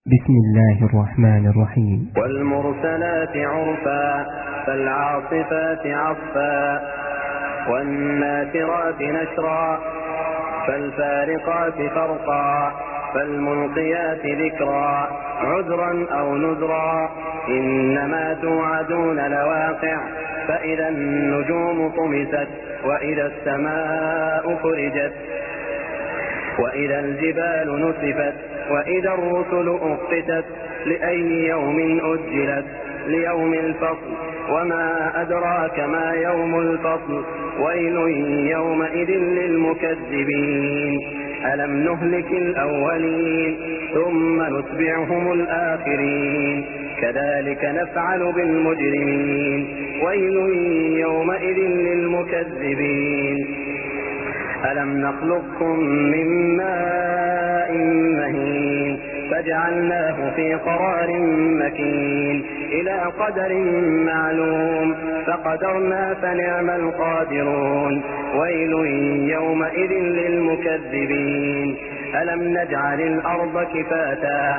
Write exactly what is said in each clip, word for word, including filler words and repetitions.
بسم الله الرحمن الرحيم. والمرسلات عرفا فالعاصفات عصفا والناشرات نشرا فالفارقات فرقا فالملقيات ذكرا عذرا أو نذرا إنما توعدون لواقع فإذا النجوم طمست وإذا السماء فرجت وإذا الجبال نسفت وإذا الرسل أقتت لأي يوم أجلت ليوم الفصل وما أدراك ما يوم الفصل ويل يومئذ للمكذبين ألم نهلك الأولين ثم نتبعهم الآخرين كذلك نفعل بالمجرمين ويل يومئذ للمكذبين ألم نخلقكم من ماء مهين فجعلناه في قرار مكين إلى قدر معلوم فقدرنا فنعم القادرون ويل يومئذ للمكذبين ألم نجعل الأرض كفاتا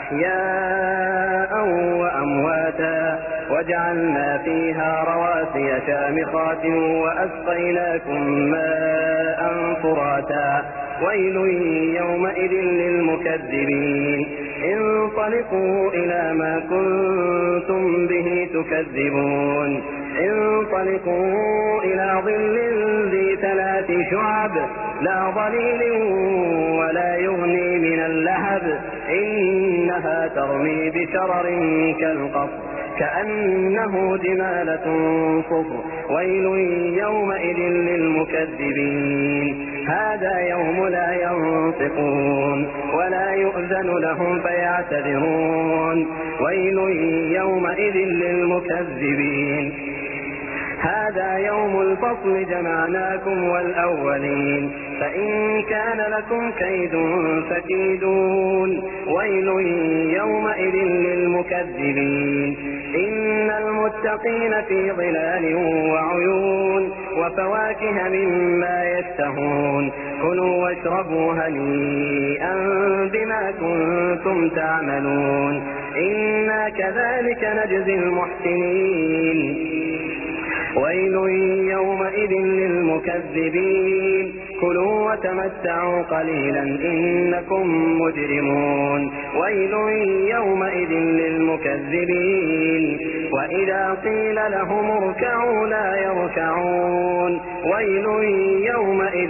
أحياء وأمواتا وجعلنا فيها رواسي شامخات وأسقيناكم ماء فراتا ويل يومئذ للمكذبين انطلقوا إلى ما كنتم به تكذبون انطلقوا إلى ظل ذي ثلاث شعب لا ظليل ولا يغني من اللهب إنها ترمي بشرر كالقصر كأنه جمالة صفر ويل يومئذ للمكذبين هذا يوم لا ينطقون ولا يؤذن لهم فيعتذرون ويل يومئذ للمكذبين هذا يوم الفصل جمعناكم والأولين فإن كان لكم كيد فكيدون ويل يومئذ للمكذبين إن المتقين في ظلال وعيون وفواكه مما يشتهون كلوا واشربوا هنيئا بما كنتم تعملون إنا كذلك نجزي المحسنين ويل يومئذ للمكذبين كلوا وتمتعوا قليلا إنكم مجرمون ويل يومئذ للمكذبين وإذا قيل لهم اركعوا لا يركعون ويل يومئذ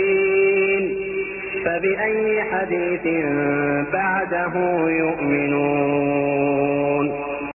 للمكذبين فبأي حديث بعده يؤمنون.